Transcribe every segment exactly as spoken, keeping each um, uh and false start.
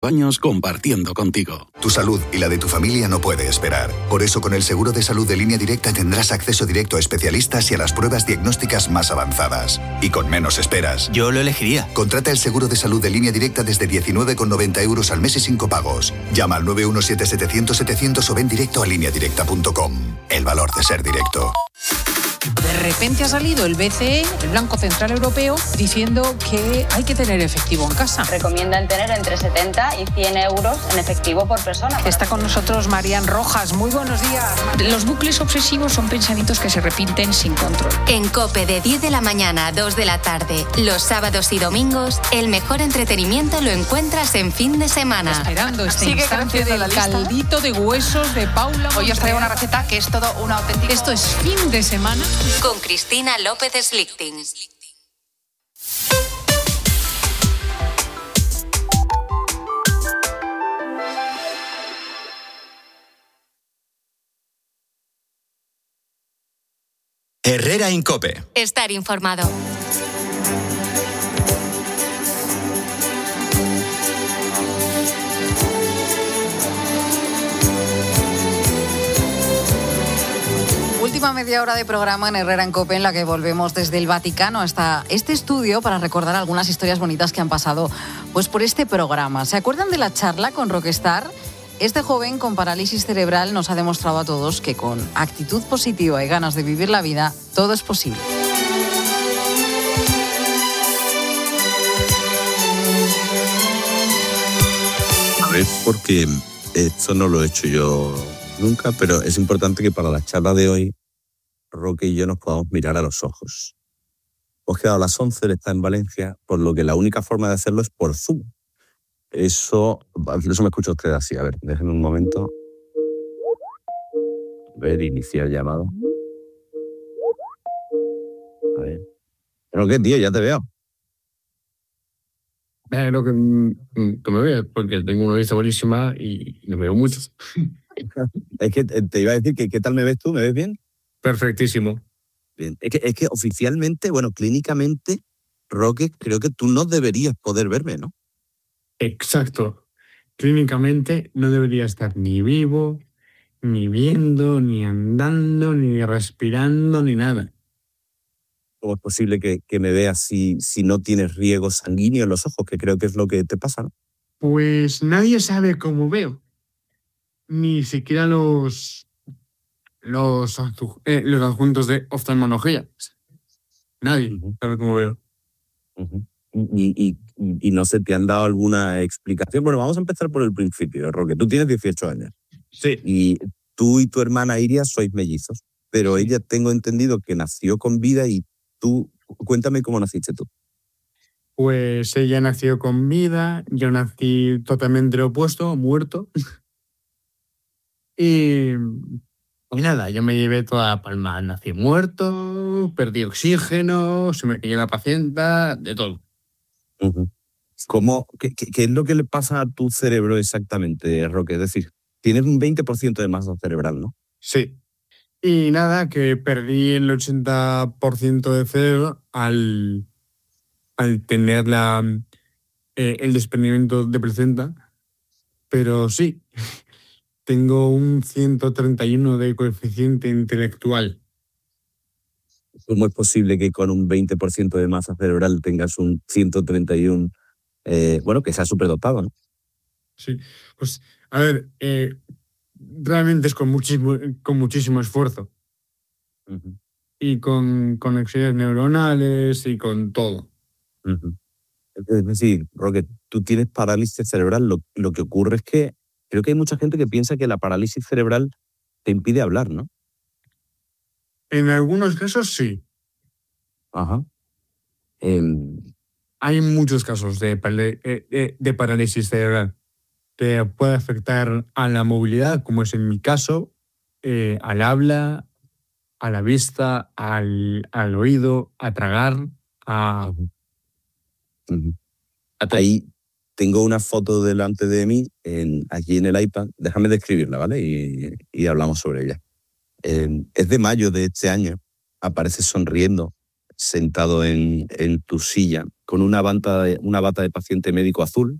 años compartiendo contigo. Tu salud y la de tu familia no puede esperar. Por eso, con el seguro de salud de Línea Directa tendrás acceso directo a especialistas y a las pruebas diagnósticas más avanzadas. Y con menos esperas. Yo lo elegiría. Contrata el seguro de salud de Línea Directa desde diecinueve con noventa euros al mes y sin copagos. Llama al nueve uno siete setecientos setecientos o ven directo a línea directa punto com. El valor de ser directo. De repente ha salido el B C E, el Banco Central Europeo, diciendo que hay que tener efectivo en casa. Recomiendan tener entre setenta y cien euros en efectivo por persona. Está con nosotros Marian Rojas. Muy buenos días. Los bucles obsesivos son pensamientos que se repiten sin control. En COPE, de diez de la mañana a dos de la tarde, los sábados y domingos, el mejor entretenimiento lo encuentras en fin de semana. Esperando este Sigue instante del caldito de huesos de Paula. Hoy os traigo una receta que es todo una auténtica... Esto es fin de semana. Con Cristina López Slichting. Herrera en COPE. Estar informado. Última media hora de programa en Herrera en COPE, en la que volvemos desde el Vaticano hasta este estudio para recordar algunas historias bonitas que han pasado pues por este programa. ¿Se acuerdan de la charla con Rockstar? Este joven con parálisis cerebral nos ha demostrado a todos que con actitud positiva y ganas de vivir la vida, todo es posible. A ver, porque esto no lo he hecho yo nunca, pero es importante que para la charla de hoy Roque y yo nos podamos mirar a los ojos. Hemos quedado a las once, él está en Valencia, por lo que la única forma de hacerlo es por Zoom. Eso, eso me escucha usted así. A ver, déjenme un momento. A ver, iniciar llamado. A ver. Pero qué, tío, ya te veo. Pero que mm, tú me ves, porque tengo una vista buenísima y me veo mucho. Es que te iba a decir que ¿qué tal me ves tú? ¿Me ves bien? Perfectísimo. Bien. Es que, es que oficialmente, bueno, clínicamente, Roque, creo que tú no deberías poder verme, ¿no? Exacto. Clínicamente no debería estar ni vivo, ni viendo, ni andando, ni respirando, ni nada. ¿Cómo es posible que, que me veas si, si no tienes riego sanguíneo en los ojos? Que creo que es lo que te pasa, ¿no? Pues nadie sabe cómo veo. Ni siquiera los... Los, eh, los adjuntos de oftalmología. Nadie uh-huh. sabe cómo veo. Uh-huh. Y, y, y no se te han dado alguna explicación. Bueno, vamos a empezar por el principio, Roque. Tú tienes dieciocho años. Sí. Y tú y tu hermana Iria sois mellizos. Pero ella, tengo entendido que nació con vida y tú... Cuéntame cómo naciste tú. Pues ella nació con vida, yo nací totalmente lo opuesto, muerto. y... Y nada, yo me llevé toda la palma. Nací muerto, perdí oxígeno, se me cayó la placenta, de todo. Uh-huh. ¿Cómo, qué, qué, ¿Qué es lo que le pasa a tu cerebro exactamente, Roque? Es decir, tienes un veinte por ciento de masa cerebral, ¿no? Sí. Y nada, que perdí el ochenta por ciento de cerebro al, al tener la, eh, el desprendimiento de placenta. Pero sí... Tengo un ciento treinta y uno de coeficiente intelectual. ¿Cómo es posible que con un veinte por ciento de masa cerebral tengas un ciento treinta y uno, eh, bueno, que sea superdotado, ¿no? Sí, pues, a ver, eh, realmente es con muchísimo, con muchísimo esfuerzo. Uh-huh. Y con conexiones neuronales y con todo. Uh-huh. Es decir, Roque, tú tienes parálisis cerebral. Lo, lo que ocurre es que creo que hay mucha gente que piensa que la parálisis cerebral te impide hablar, ¿no? En algunos casos sí. Ajá. Eh... Hay muchos casos de, de, de parálisis cerebral. Te puede afectar a la movilidad, como es en mi caso, eh, al habla, a la vista, al, al oído, a tragar, a... Uh-huh. Uh-huh. Ahí tengo una foto delante de mí, en, aquí en el iPad. Déjame describirla, ¿vale? Y, y hablamos sobre ella. Eh, es de mayo de este año. Apareces sonriendo, sentado en, en tu silla, con una bata, de, una bata de paciente médico azul,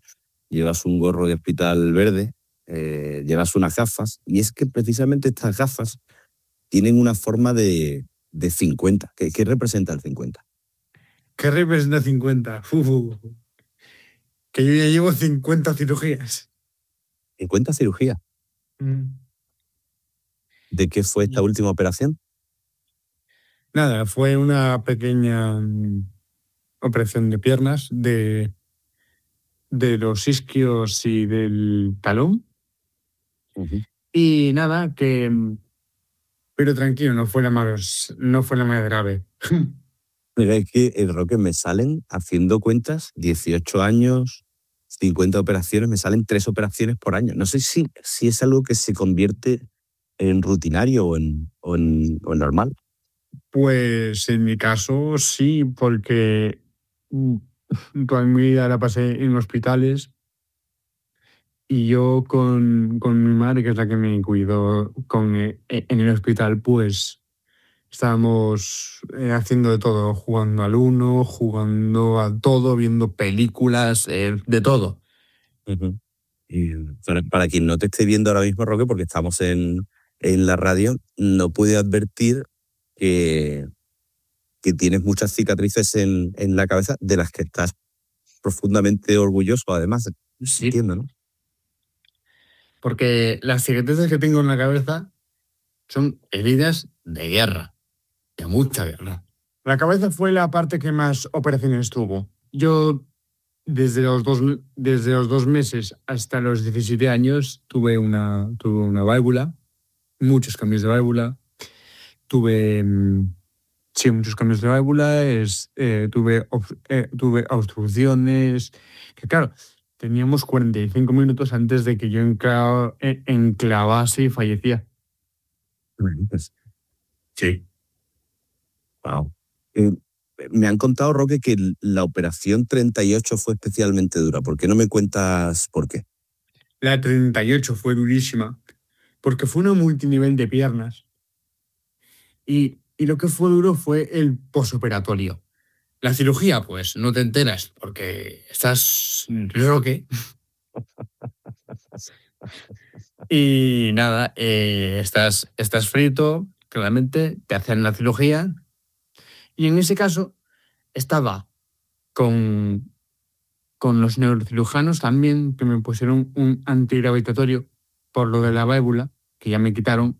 llevas un gorro de hospital verde, eh, llevas unas gafas, y es que precisamente estas gafas tienen una forma de, de cincuenta. ¿Qué, qué representa el cincuenta? ¿Qué representa cincuenta? Uf, que yo ya llevo cincuenta cirugías. ¿cincuenta cirugías? Mm. ¿De qué fue esta última operación? Nada, fue una pequeña mm, operación de piernas, de, de los isquios y del talón. Uh-huh. Y nada, que... Pero tranquilo, no fue la más, no fue la más grave. Mira, es que el Roque me salen, haciendo cuentas, dieciocho años, cincuenta operaciones, me salen tres operaciones por año. No sé si, si es algo que se convierte en rutinario o en, o en, o en normal. Pues en mi caso sí, porque toda mi vida la pasé en hospitales y yo con, con mi madre, que es la que me cuidó con, eh, en el hospital, pues estábamos eh, haciendo de todo, jugando al uno, jugando a todo, viendo películas, eh, de todo. Uh-huh. Y para, para quien no te esté viendo ahora mismo, Roque, porque estamos en, en la radio, no pude advertir que, que tienes muchas cicatrices en, en la cabeza de las que estás profundamente orgulloso, además. Sí. Entiendo, ¿no? Porque las cicatrices que tengo en la cabeza son heridas de guerra, de mucha guerra. La cabeza fue la parte que más operaciones tuvo. Yo, desde los dos, desde los dos meses hasta los diecisiete años, tuve una, tuve una válvula, muchos cambios de válvula. Tuve, sí, muchos cambios de válvula, es, eh, tuve, eh, tuve obstrucciones, que claro, teníamos cuarenta y cinco minutos antes de que yo encla- enclavase y fallecía. Bueno, pues, Sí. wow. Eh, me han contado, Roque, que la operación treinta y ocho fue especialmente dura. ¿Por qué no me cuentas por qué? La treinta y ocho fue durísima, porque fue una multinivel de piernas. Y, y lo que fue duro fue el posoperatorio. La cirugía, pues, no te enteras, porque estás Roque. Y nada, eh, estás, estás frito, claramente, te hacen la cirugía. Y en ese caso, estaba con, con los neurocirujanos también, que me pusieron un antigravitatorio por lo de la válvula, que ya me quitaron.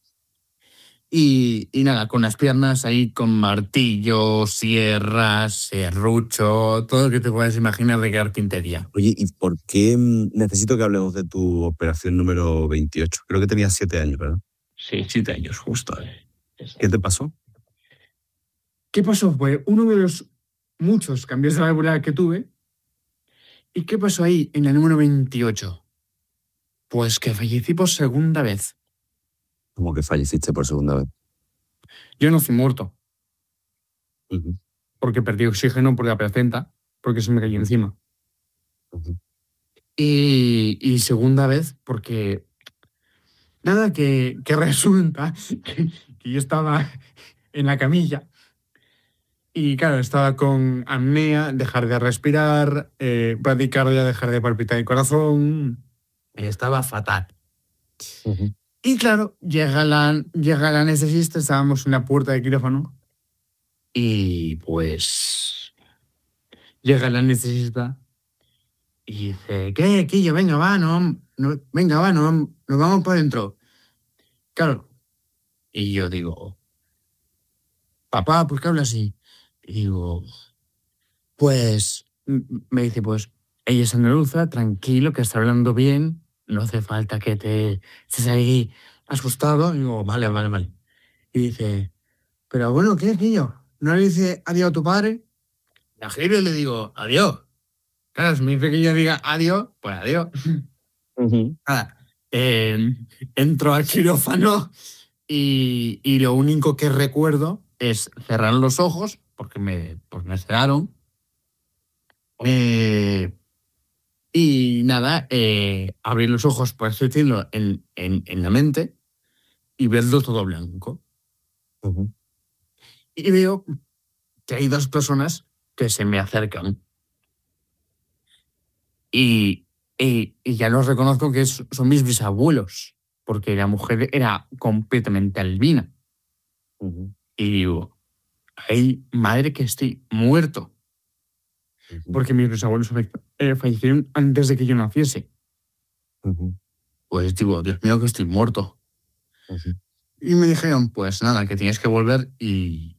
Y, y nada, con las piernas ahí, con martillos, sierras, serrucho, todo lo que te puedas imaginar de carpintería. Oye, ¿y por qué necesito que hablemos de tu operación número veintiocho? Creo que tenías siete años, ¿verdad? Sí, siete años, justo. ¿Qué te pasó? ¿Qué pasó? Fue uno de los muchos cambios de válvula que tuve. ¿Y qué pasó ahí en el número veintiocho? Pues que fallecí por segunda vez. ¿Cómo que falleciste por segunda vez? Yo no fui muerto. Uh-huh. Porque perdí oxígeno por la placenta, porque se me cayó encima. Uh-huh. Y, y segunda vez porque... Nada, que, que resulta que, que yo estaba en la camilla y claro, estaba con apnea, dejar de respirar, eh, bradicardia, dejar de palpitar el corazón, y estaba fatal. Uh-huh. Y claro, llega la, llega la anestesista, estábamos en la puerta de quirófano y pues llega la anestesista y dice, ¿qué, Quillo? Venga, va, no, no, venga, va, no, nos vamos para adentro. Claro. Y yo digo, papá, ¿por qué habla así? Y digo, pues, me dice, pues, ella es andaluza, tranquilo, que está hablando bien, no hace falta que te estés ahí asustado. Y digo, vale, vale, vale. Y dice, pero bueno, ¿qué, Quillo? ¿No le dice adiós a tu padre? Y a Giro le digo, adiós. Claro, si me dice que yo diga adiós, pues adiós. Uh-huh. Nada, eh, entro al quirófano y, y lo único que recuerdo es cerrar los ojos, porque me, pues me cerraron. Eh, y nada, eh, abrir los ojos, por así decirlo, en, en, en la mente y verlo todo blanco. Uh-huh. Y veo que hay dos personas que se me acercan. Y, Y, y ya los reconozco que es, son mis bisabuelos, porque la mujer era completamente albina. Uh-huh. Y digo, ay, madre que estoy muerto. Uh-huh. Porque mis bisabuelos eh, fallecieron antes de que yo naciese. Uh-huh. Pues digo, Dios mío, que estoy muerto. Uh-huh. Y me dijeron, pues nada, que tienes que volver y...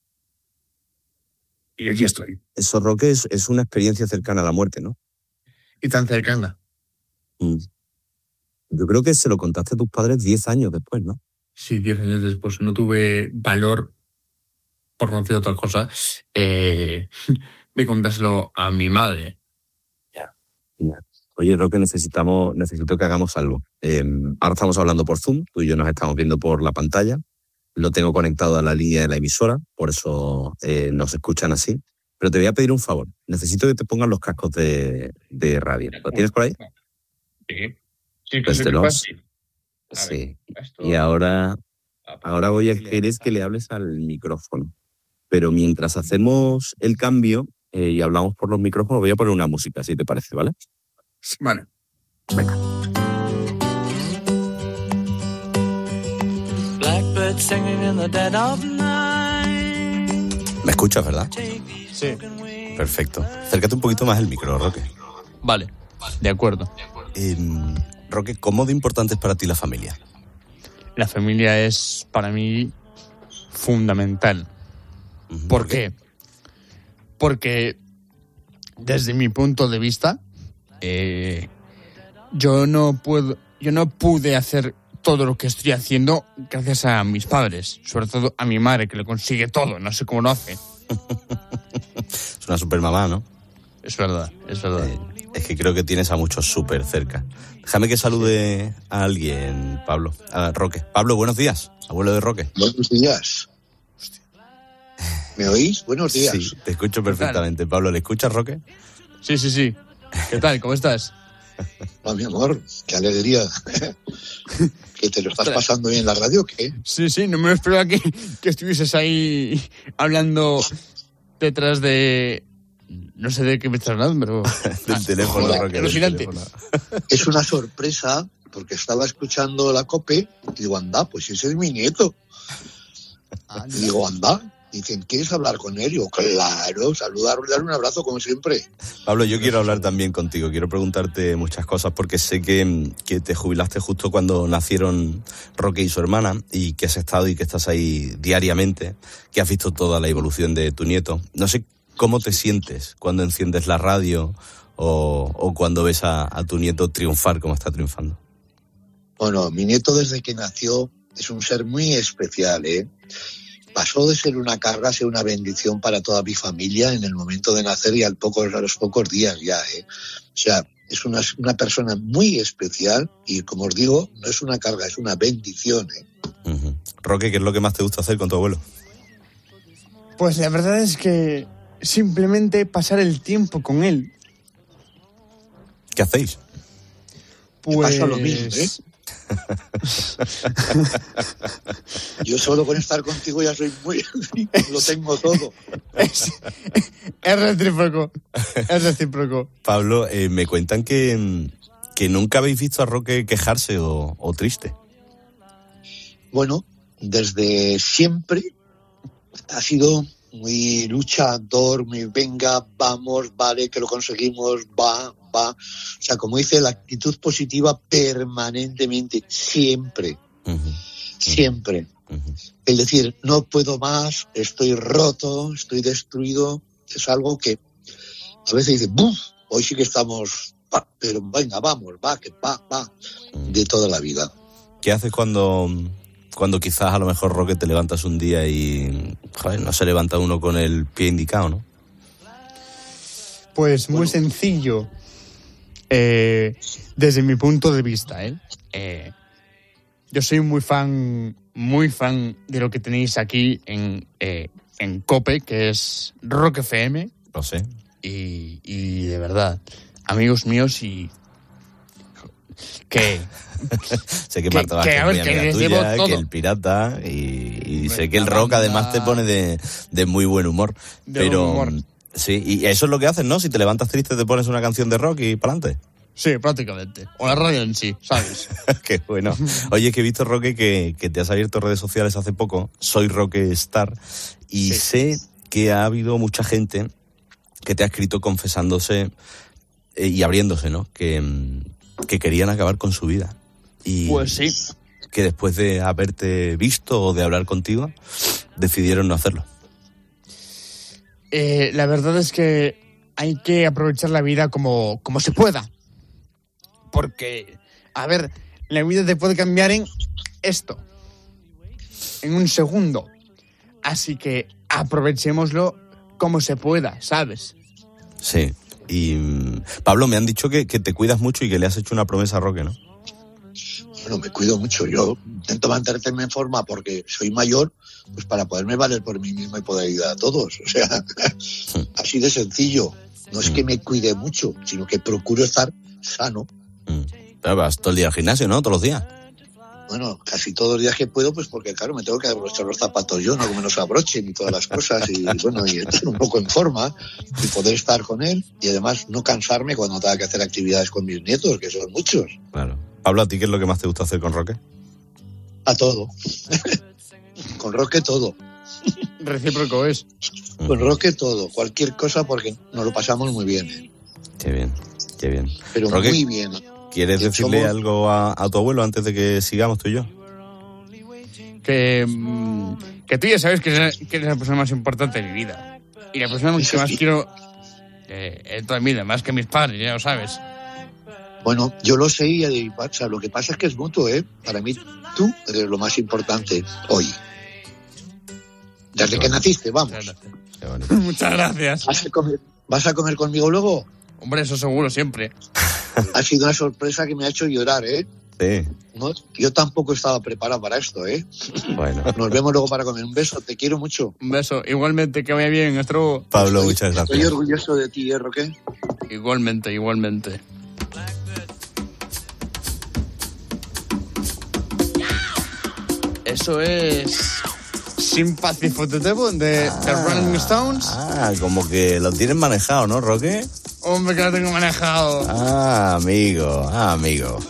Y aquí estoy. Eso, Roque, es, es una experiencia cercana a la muerte, ¿no? Y tan cercana. Mm. Yo creo que se lo contaste a tus padres diez años después, ¿no? Sí, diez años después. No tuve valor, por no decir otra cosa, eh, de contárselo a mi madre. Ya. Yeah. Oye, Roque, necesitamos, necesito que hagamos algo. Eh, ahora estamos hablando por Zoom, tú y yo nos estamos viendo por la pantalla. Lo tengo conectado a la línea de la emisora, por eso eh, nos escuchan así. Pero te voy a pedir un favor. Necesito que te pongan los cascos de, de radio. ¿Lo tienes por ahí? Sí. Sí, pues te los... Sí. Y ahora, ahora voy a querer que le hables al micrófono. Pero mientras hacemos el cambio eh, y hablamos por los micrófonos, voy a poner una música, si te parece, ¿vale? Vale. Venga. ¿Me escuchas, verdad? Sí. Perfecto. Acércate un poquito más el micro, Roque. Vale, de acuerdo. Eh, Roque, ¿cómo de importante es para ti la familia? La familia es, para mí, fundamental. Uh-huh. ¿Por, ¿Por qué? qué? Porque, desde mi punto de vista, eh, yo no puedo, yo no pude hacer todo lo que estoy haciendo gracias a mis padres, sobre todo a mi madre, que lo consigue todo, no sé cómo lo hace. Es una super mamá, ¿no? Es verdad, es verdad. Eh, es que creo que tienes a muchos súper cerca. Déjame que salude a alguien, Pablo, a Roque. Pablo, buenos días, abuelo de Roque. Buenos días. ¿Me oís? Buenos días. Sí, te escucho perfectamente. Pablo, ¿le escuchas, Roque? Sí, sí, sí. ¿Qué tal? ¿Cómo estás? Oh, mi amor, qué alegría. ¿Que te lo estás pasando bien en la radio o qué? Sí, sí, no me esperaba que, que estuvieses ahí hablando detrás de... No sé de qué me estás hablando, pero... del ah, teléfono, joder, Roque. Alucinante. Del teléfono. Es una sorpresa, porque estaba escuchando la COPE y digo, anda, pues ese es mi nieto. Y digo, anda. Dicen, ¿quieres hablar con él? Y yo, claro, saludarlo, darle un abrazo como siempre. Pablo, yo quiero hablar también contigo, quiero preguntarte muchas cosas porque sé que, que te jubilaste justo cuando nacieron Roque y su hermana y que has estado y que estás ahí diariamente, que has visto toda la evolución de tu nieto. No sé cómo te sientes cuando enciendes la radio o, o cuando ves a, a tu nieto triunfar como está triunfando. Bueno, mi nieto desde que nació es un ser muy especial, ¿eh? Pasó de ser una carga a ser una bendición para toda mi familia en el momento de nacer y al poco, a los pocos días ya, ¿eh? O sea, es una, una persona muy especial y, como os digo, no es una carga, es una bendición, ¿eh? Uh-huh. Roque, ¿qué es lo que más te gusta hacer con tu abuelo? Pues la verdad es que simplemente pasar el tiempo con él. ¿Qué hacéis? Pues... Me pasa lo mismo, ¿eh? Yo solo con estar contigo ya soy muy... lo tengo todo. Es, es recíproco. Es recíproco. Pablo, eh, me cuentan que, que nunca habéis visto a Roque quejarse o, o triste. Bueno, desde siempre ha sido muy luchador, muy venga, vamos, vale, que lo conseguimos, va, va. O sea, como dice, la actitud positiva permanentemente, siempre, uh-huh. siempre. Uh-huh. Es decir, no puedo más, estoy roto, estoy destruido, es algo que a veces dice, ¡buf! Hoy sí que estamos, va, pero venga, vamos, va, que va, va, uh-huh. de toda la vida. ¿Qué haces cuando... cuando quizás a lo mejor, Roque, te levantas un día y joder, no se levanta uno con el pie indicado, ¿no? Pues muy bueno. sencillo. Eh, desde mi punto de vista, ¿eh? eh yo soy muy fan, muy fan de lo que tenéis aquí en, eh, en COPE, que es Rock F M. Lo sé. Y, y de verdad, amigos míos y... que... sé que Marta Vázquez es muy amiga tuya, que el pirata y, y sé que el rock además te pone de, de muy buen humor. De pero buen humor. Sí, y eso es lo que haces, ¿no? Si te levantas triste te pones una canción de rock y pa'lante. Sí, prácticamente. O la radio en sí, ¿sabes? Qué bueno. Oye, que he visto, Roque, que, que te has abierto redes sociales hace poco. Soy Roque Star. Y sí. sé que ha habido mucha gente que te ha escrito confesándose eh, y abriéndose, ¿no? Que, que querían acabar con su vida. Y pues sí. Que después de haberte visto o de hablar contigo, decidieron no hacerlo. Eh, la verdad es que hay que aprovechar la vida como, como se pueda. Porque, a ver, la vida te puede cambiar en esto. En un segundo. Así que aprovechémoslo como se pueda, ¿sabes? Sí. Y, Pablo, me han dicho que, que te cuidas mucho y que le has hecho una promesa a Roque, ¿no? Bueno, me cuido mucho. Yo intento mantenerme en forma porque soy mayor, pues para poderme valer por mí mismo y poder ayudar a todos. O sea, así de sencillo. No es que me cuide mucho, sino que procuro estar sano. Pero vas todo el día al gimnasio, ¿no? Todos los días. Bueno, casi todos los días que puedo, pues porque claro, me tengo que abrochar los zapatos yo, no que me los abrochen y todas las cosas, y bueno, y estar un poco en forma y poder estar con él, y además no cansarme cuando tenga que hacer actividades con mis nietos, que son muchos. Claro. Pablo, ¿a ti qué es lo que más te gusta hacer con Roque? A todo. Con Roque todo. Recíproco es. Con Roque todo, cualquier cosa, porque nos lo pasamos muy bien. Qué bien, qué bien. Pero Roque, muy bien. ¿quieres decirle somos... algo a, a tu abuelo antes de que sigamos tú y yo? Que, que tú ya sabes que eres, que eres la persona más importante de mi vida. Y la persona que más quiero eh, en toda mi vida, más que mis padres, ya lo sabes. Bueno, yo lo sé y o sea, lo que pasa es que es mutuo, ¿eh? Para mí, tú eres lo más importante hoy. Desde que naciste, vamos. Muchas gracias. ¿Vas a comer, ¿Vas a comer conmigo luego? Hombre, eso seguro, siempre. Ha sido una sorpresa que me ha hecho llorar, ¿eh? Sí. No, yo tampoco estaba preparado para esto, ¿eh? Bueno. Nos vemos luego para comer. Un beso, te quiero mucho. Un beso. Igualmente, que vaya bien, nuestro... Pablo, estoy, muchas gracias. Estoy orgulloso de ti, ¿eh, Roque? Igualmente, igualmente. Eso es... Sympathy for the Devil de The ah, Rolling Stones. Ah, como que lo tienes manejado, ¿no, Roque? Hombre, que lo tengo manejado. Ah, amigo, ah, amigo.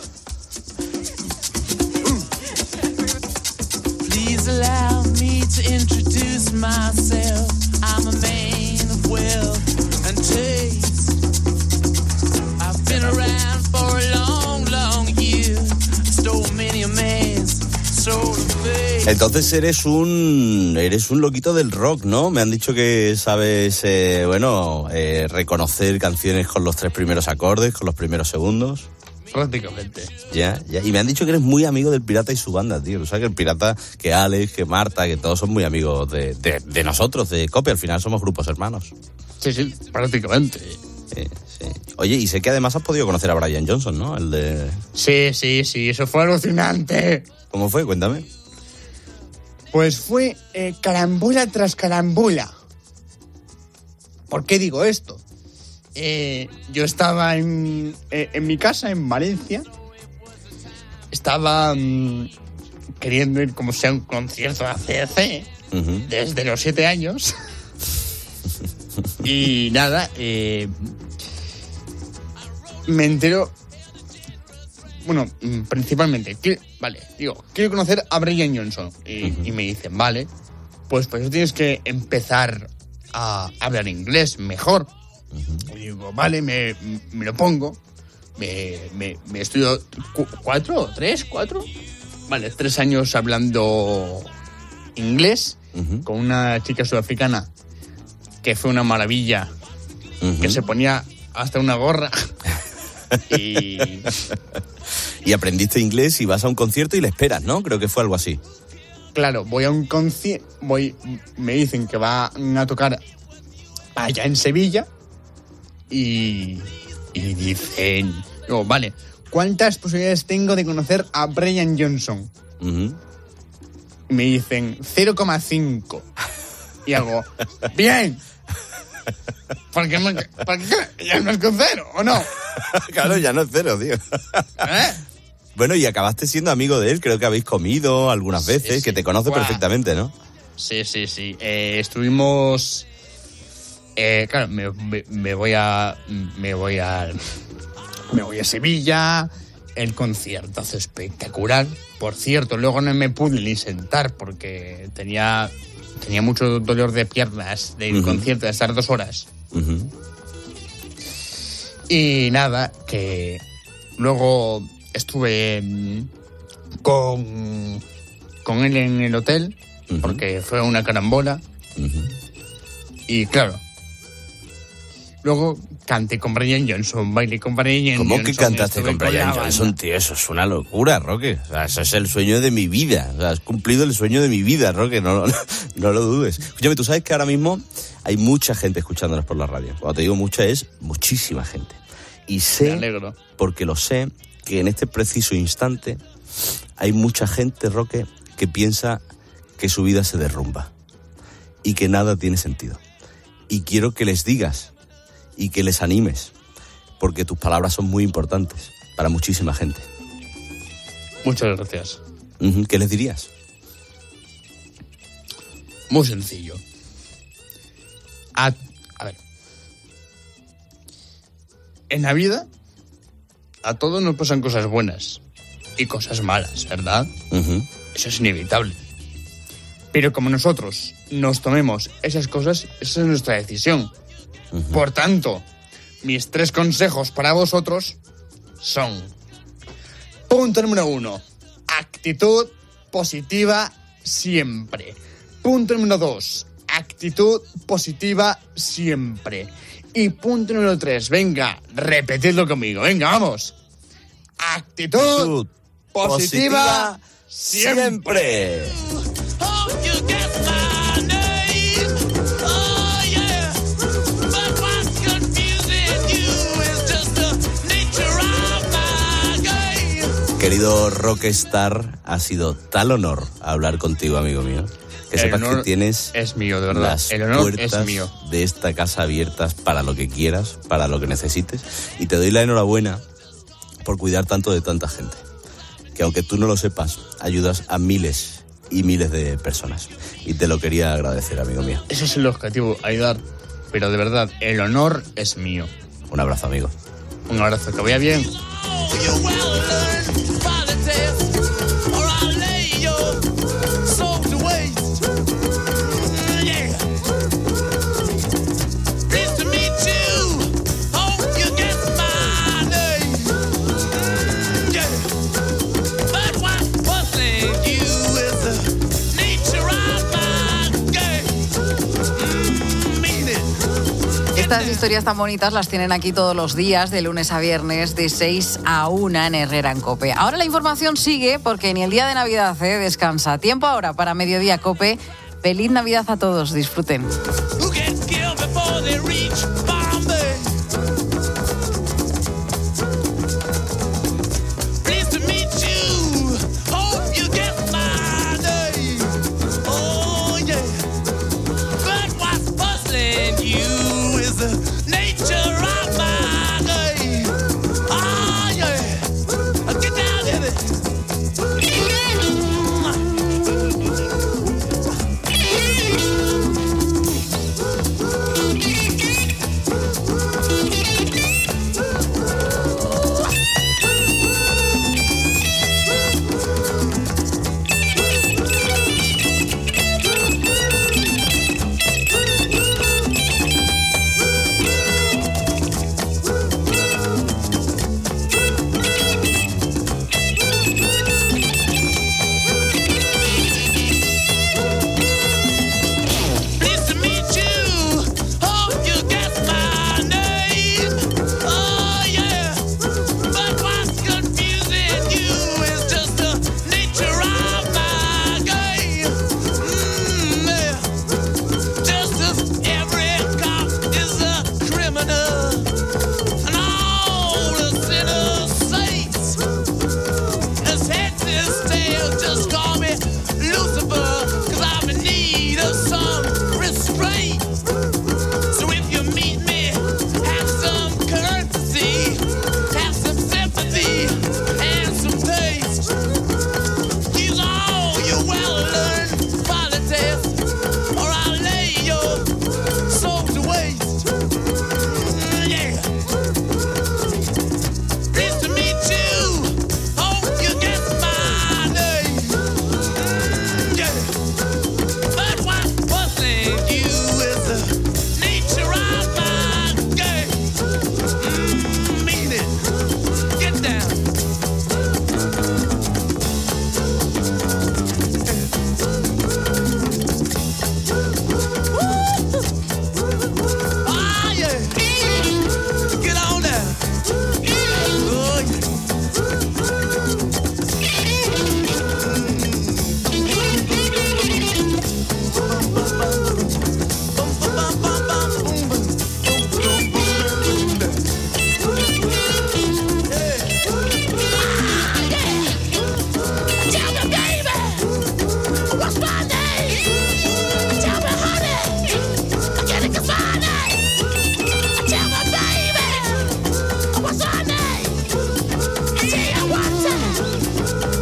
Please allow me to introduce myself. I'm a man of wealth and taste. I've been around for a long, long year. Stole many a man's soul of faith. Entonces eres un eres un loquito del rock, ¿no? Me han dicho que sabes, eh, bueno, eh, reconocer canciones con los tres primeros acordes, con los primeros segundos. Prácticamente. Ya, ya. Y me han dicho que eres muy amigo del Pirata y su banda, tío. O sea, que el Pirata, que Alex, que Marta, que todos son muy amigos de, de, de nosotros, de COPE. Al final somos grupos hermanos. Sí, sí, prácticamente. Sí, sí. Oye, y sé que además has podido conocer a Brian Johnson, ¿no? El de... Sí, sí, sí. Eso fue alucinante. ¿Cómo fue? Cuéntame. Pues fue eh, carambola tras carambola. ¿Por qué digo esto? Eh, yo estaba en, eh, en mi casa, en Valencia. Estaba um, queriendo ir como sea a un concierto de A C D C uh-huh. desde los siete años. Y nada, eh, me entero... Bueno, principalmente, quiero, vale, digo, quiero conocer a Brian Johnson. Y, uh-huh. y me dicen, vale, pues pues tienes que empezar a hablar inglés mejor. Uh-huh. Y digo, vale, me, me lo pongo. Me, me, me estudio cu- cuatro, tres, cuatro. Vale, tres años hablando inglés uh-huh. con una chica sudafricana que fue una maravilla, uh-huh. que se ponía hasta una gorra. y... y aprendiste inglés y vas a un concierto y le esperas, ¿no? Creo que fue algo así. Claro, voy a un concierto, voy, me dicen que van a tocar allá en Sevilla y, y dicen, digo, vale, ¿cuántas posibilidades tengo de conocer a Brian Johnson? Uh-huh. Y me dicen cero coma cinco. Y hago, bien. ¿Por qué, me, ¿Por qué ya no es con cero, o no? Claro, ya no es cero, tío. ¿Eh? Bueno, y acabaste siendo amigo de él, creo que habéis comido algunas veces, sí, sí. que te conoce Buah. perfectamente, ¿no? Sí, sí, sí. Eh, estuvimos... Eh, claro, me, me, me voy a... Me voy a... me voy a Sevilla, el conciertazo espectacular. Por cierto, luego no me pude ni sentar porque tenía, tenía mucho dolor de piernas del uh-huh. concierto de estar dos horas. Uh-huh. Y nada, que luego estuve con, con él en el hotel, uh-huh. porque fue una carambola. Uh-huh. Y claro, luego canté con Brian Johnson, bailé con Brian ¿Cómo Johnson. ¿Cómo que cantaste con Brian con Johnson, tío? Eso es una locura, Roque. O sea, eso es el sueño de mi vida. O sea, has cumplido el sueño de mi vida, Roque. No, no, no lo dudes. Escúchame, tú sabes que ahora mismo hay mucha gente escuchándonos por la radio. Cuando te digo mucha, es muchísima gente. Y sé, me alegro, porque lo sé, que en este preciso instante hay mucha gente, Roque, que piensa que su vida se derrumba y que nada tiene sentido. Y quiero que les digas y que les animes, porque tus palabras son muy importantes para muchísima gente. Muchas gracias. Uh-huh. ¿Qué les dirías? Muy sencillo. A, a ver. En la vida, a todos nos pasan cosas buenas y cosas malas, ¿verdad? Uh-huh. Eso es inevitable. Pero como nosotros nos tomemos esas cosas, esa es nuestra decisión. Uh-huh. Por tanto, mis tres consejos para vosotros son: punto número uno, actitud positiva siempre. Punto número dos, actitud positiva siempre. Y punto número tres, venga, repetidlo conmigo, venga, vamos. Actitud, actitud positiva, positiva siempre. siempre. Querido Rockstar, ha sido tal honor hablar contigo, amigo mío. Que el sepas honor que tienes es mío, de verdad. las el honor puertas es mío. de esta casa abiertas para lo que quieras, para lo que necesites. Y te doy la enhorabuena por cuidar tanto de tanta gente. Que aunque tú no lo sepas, ayudas a miles y miles de personas. Y te lo quería agradecer, amigo mío. Ese es el objetivo, ayudar. Pero de verdad, el honor es mío. Un abrazo, amigo. Un abrazo, que vaya bien. Estas historias tan bonitas las tienen aquí todos los días, de lunes a viernes, de seis a una en Herrera en COPE. Ahora la información sigue porque ni el día de Navidad ¿eh? descansa. Tiempo ahora para Mediodía COPE. Feliz Navidad a todos, disfruten.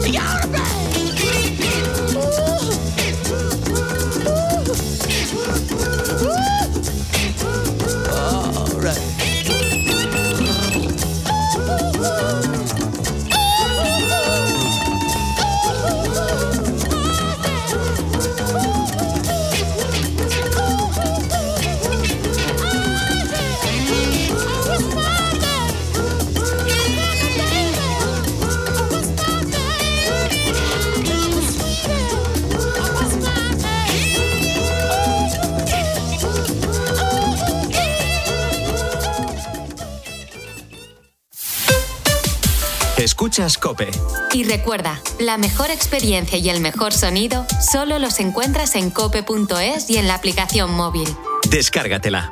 Escuchas COPE. Y recuerda, la mejor experiencia y el mejor sonido solo los encuentras en cope punto es y en la aplicación móvil. Descárgatela.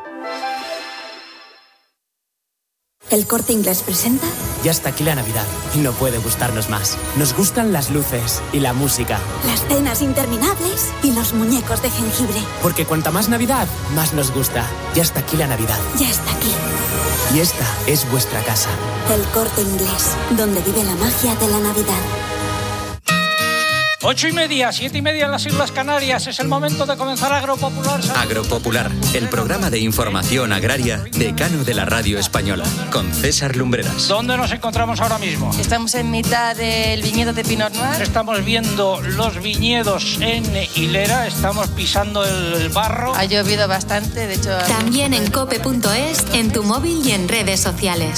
¿El Corte Inglés presenta? Ya está aquí la Navidad y no puede gustarnos más. Nos gustan las luces y la música. Las cenas interminables y los muñecos de jengibre. Porque cuanta más Navidad, más nos gusta. Ya está aquí la Navidad. Ya está aquí. Y esta es vuestra casa. El Corte Inglés, donde vive la magia de la Navidad. Ocho y media, siete y media en las Islas Canarias. Es el momento de comenzar Agropopular. Agropopular, el programa de información agraria decano de la radio española, con César Lumbreras. ¿Dónde nos encontramos ahora mismo? Estamos en mitad del viñedo de Pinot Noir. Estamos viendo los viñedos en hilera, estamos pisando el barro. Ha llovido bastante, de hecho... También en cope punto es, en tu móvil y en redes sociales.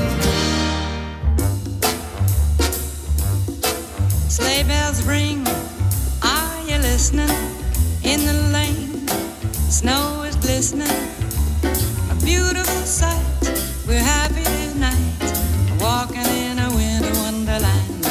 Sleigh bells ring, are you listening? In the lane, snow is glistening. A beautiful sight, we're happy tonight, walking in a winter wonderland.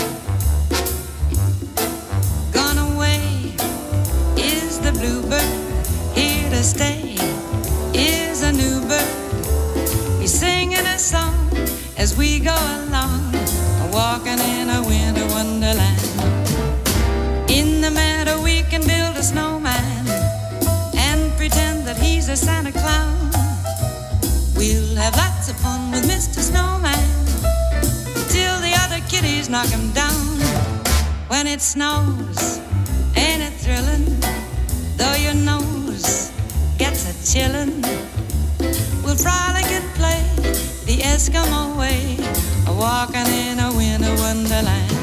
Gone away is the bluebird, here to stay is a new bird. He's singing a song as we go along, walking in a winter wonderland. In the meadow we can build a snowman and pretend that he's a Santa Clown. We'll have lots of fun with Mister Snowman till the other kitties knock him down. When it snows, ain't it thrilling? Though your nose gets a chillin', we'll frolic and play the Eskimo way, walking in a winter wonderland.